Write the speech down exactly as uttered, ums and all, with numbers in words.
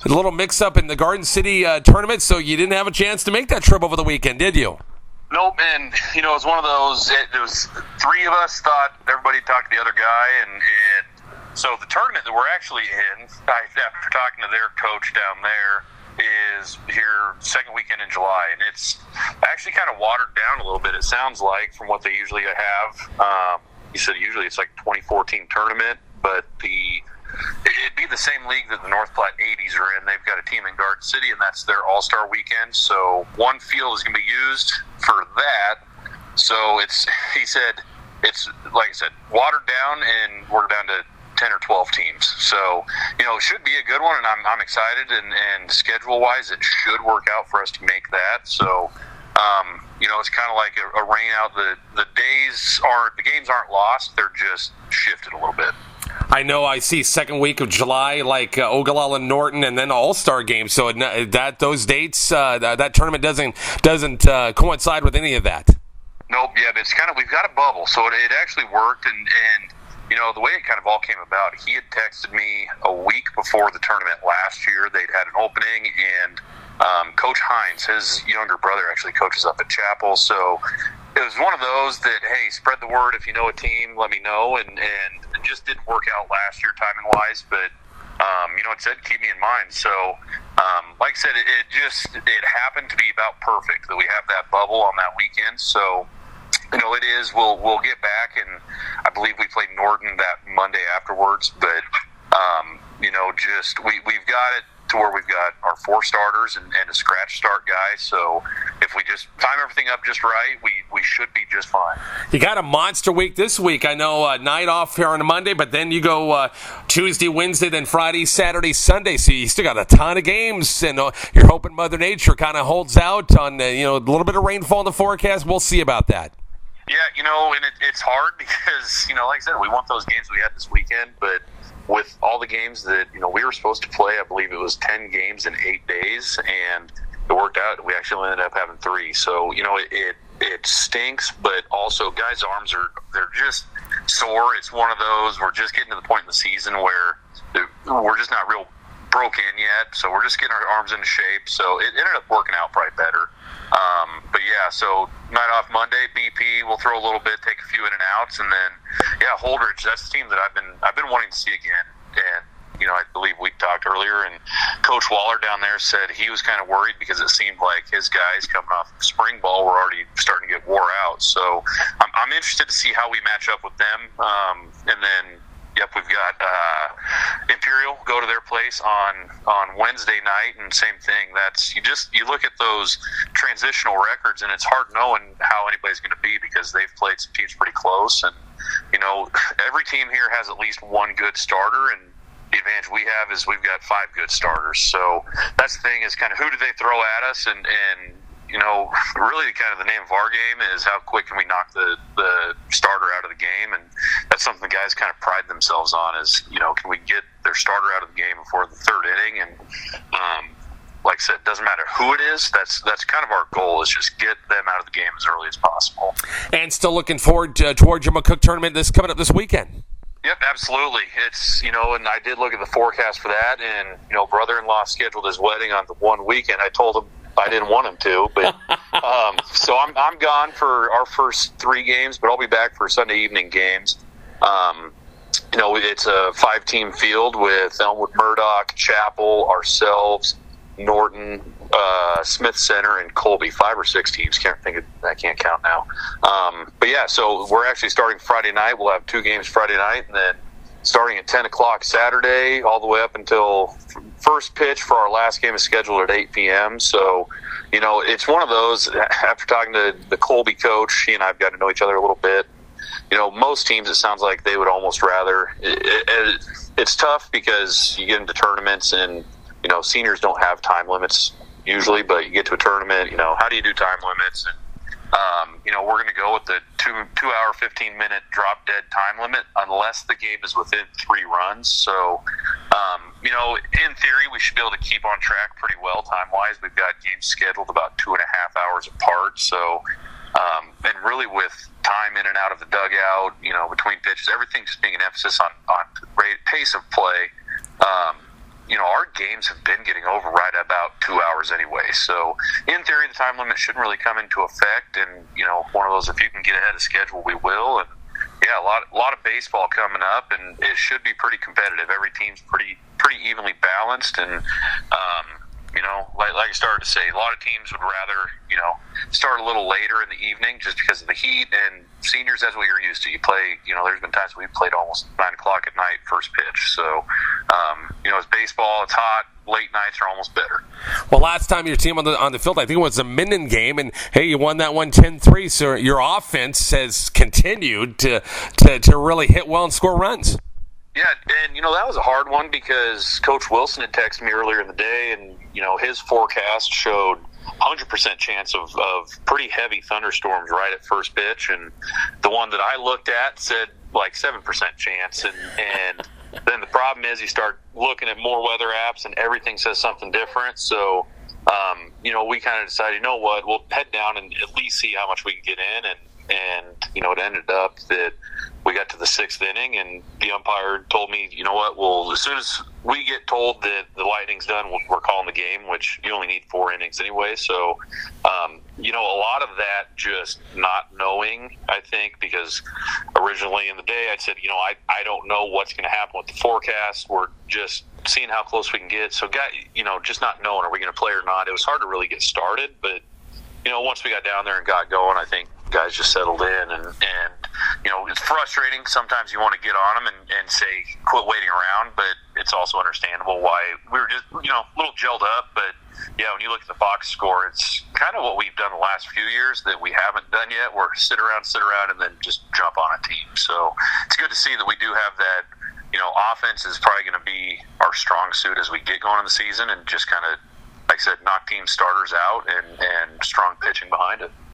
A little mix-up in the Garden City uh, tournament, so you didn't have a chance to make that trip over the weekend, did you? Nope, and, you know, it was one of those, it, it was three of us thought everybody talked to the other guy, and, and so the tournament that we're actually in, I, after talking to their coach down there, is here second weekend in July, and it's actually kind of watered down a little bit, it sounds like, from what they usually have. Um, he said usually it's like a twenty fourteen tournament, but the it'd be the same league that the North Platte eighties are in. They've got a team in Garden City, and that's their all-star weekend. So one field is going to be used for that. So it's, he said, it's, like I said, watered down, and we're down to ten or twelve teams. So, you know, it should be a good one, and I'm, I'm excited. And, and schedule-wise, it should work out for us to make that. So, um, you know, it's kind of like a, a rain out. The, the days aren't, the games aren't lost. They're just shifted a little bit. I know I see second week of July, like uh, Ogallala, Norton, and then All-Star game. So it, that those dates, uh, that, that tournament doesn't doesn't uh, coincide with any of that. Nope. Yeah, but it's kind of, we've got a bubble, so it, it actually worked. And, and you know, the way it kind of all came about, he had texted me a week before the tournament last year. They'd had an opening, and um, Coach Hines, his younger brother, actually coaches up at Chapel. So it was one of those that, hey, spread the word. If you know a team, let me know. And, and it just didn't work out last year timing-wise, but, um, you know, it said keep me in mind. So, um, like I said, it, it just it happened to be about perfect that we have that bubble on that weekend. So, you know, it is. We'll we'll get back, and I believe we played Norton that Monday afterwards. But, um, you know, just we, we've got it to where we've got our four starters and, and a scratch start guy. So if we just time everything up just right, we, we should be just fine. You got a monster week this week. I know uh, night off here on a Monday, but then you go uh, Tuesday, Wednesday, then Friday, Saturday, Sunday. So you still got a ton of games, and uh, you're hoping Mother Nature kind of holds out on uh, you know a little bit of rainfall in the forecast. We'll see about that. Yeah, you know, and it, it's hard because, you know, like I said, we want those games we had this weekend, but with all the games that, you know, we were supposed to play, I believe it was ten games in eight days, and it worked out. We actually ended up having three. So, you know, it it, it stinks, but also guys' arms are, they're just sore. It's one of those, we're just getting to the point in the season where we're just not real broke in yet, so we're just getting our arms into shape. So it ended up working out probably better. Um, but yeah, so night off Monday, B P, we'll throw a little bit, take a few in and outs, and then yeah, Holdridge. That's the team that I've been I've been wanting to see again. And you know, I believe we talked earlier, and Coach Waller down there said he was kind of worried because it seemed like his guys coming off spring ball were already starting to get wore out. So I'm, I'm interested to see how we match up with them. Um, and then. Yep, we've got uh, Imperial go to their place on, on Wednesday night, and same thing. That's you just you look at those transitional records, and it's hard knowing how anybody's going to be because they've played some teams pretty close, and you know every team here has at least one good starter, and the advantage we have is we've got five good starters. So that's the thing is kind of who do they throw at us, and and you know, really kind of the name of our game is how quick can we knock the, the starter out of the game, and that's something the guys kind of pride themselves on is, you know, can we get their starter out of the game before the third inning, and um, like I said, it doesn't matter who it is, that's that's kind of our goal is just get them out of the game as early as possible. And still looking forward to Georgia McCook tournament this coming up this weekend. Yep, absolutely. It's, you know, and I did look at the forecast for that, and, you know, brother-in-law scheduled his wedding on the one weekend. I told him I didn't want him to, but um, so I'm I'm gone for our first three games, but I'll be back for Sunday evening games. Um, you know, it's a five-team field with Elmwood Murdoch, Chapel, ourselves, Norton, uh, Smith Center, and Colby. Five or six teams. Can't think of, I can't count now. Um, but yeah, so we're actually starting Friday night. We'll have two games Friday night, and then starting at ten o'clock Saturday, all the way up until first pitch for our last game is scheduled at eight p.m. So, you know, it's one of those, after talking to the Colby coach, he and I have got to know each other a little bit. You know, most teams, it sounds like they would almost rather. It, it, it's tough because you get into tournaments and, you know, seniors don't have time limits usually, but you get to a tournament, you know, how do you do time limits? And, Um, you know, we're going to go with the two two hour fifteen minute drop dead time limit unless the game is within three runs. So, um, you know, in theory, we should be able to keep on track pretty well time wise. We've got games scheduled about two and a half hours apart. So, um, and really with time in and out of the dugout, you know, between pitches, everything just being an emphasis on on rate, pace of play. Um, you know, our games have been getting over right about two hours anyway. So in theory, the time limit shouldn't really come into effect. And, you know, one of those, if you can get ahead of schedule, we will. And yeah, a lot, a lot of baseball coming up, and it should be pretty competitive. Every team's pretty, pretty evenly balanced. And, um, you know, like, like I started to say, a lot of teams would rather, you know, start a little later in the evening just because of the heat. And seniors, that's what you're used to. You play, you know, there's been times we've played almost nine o'clock at night, first pitch. So, um, you know, it's baseball, it's hot. Late nights are almost better. Well, last time your team on the on the field, I think it was a Minden game, and hey, you won that one ten three. So your offense has continued to to, to really hit well and score runs. Yeah, and, you know, that was a hard one because Coach Wilson had texted me earlier in the day, and, you know, his forecast showed one hundred percent chance of, of pretty heavy thunderstorms right at first pitch, and the one that I looked at said like seven percent chance, and, and then the problem is you start looking at more weather apps and everything says something different, so, um, you know, we kind of decided, you know what, we'll head down and at least see how much we can get in, and, and you know, it ended up that we got to the sixth inning, and the umpire told me, you know what, well, as soon as we get told that the Lightning's done, we're calling the game, which you only need four innings anyway. So, um, you know, a lot of that just not knowing, I think, because originally in the day I said, you know, I, I don't know what's going to happen with the forecast. We're just seeing how close we can get. So, got, you know, just not knowing, are we going to play or not? It was hard to really get started, but, you know, once we got down there and got going, I think guys just settled in, and, and you know, it's frustrating. Sometimes you want to get on them and, and say, quit waiting around, but it's also understandable why we were just, you know, a little gelled up. But yeah, when you look at the box score, it's kind of what we've done the last few years that we haven't done yet. We're sit around, sit around, and then just jump on a team. So it's good to see that we do have that. You know, offense is probably going to be our strong suit as we get going in the season, and just kind of, like I said, knock team starters out and, and strong pitching behind it.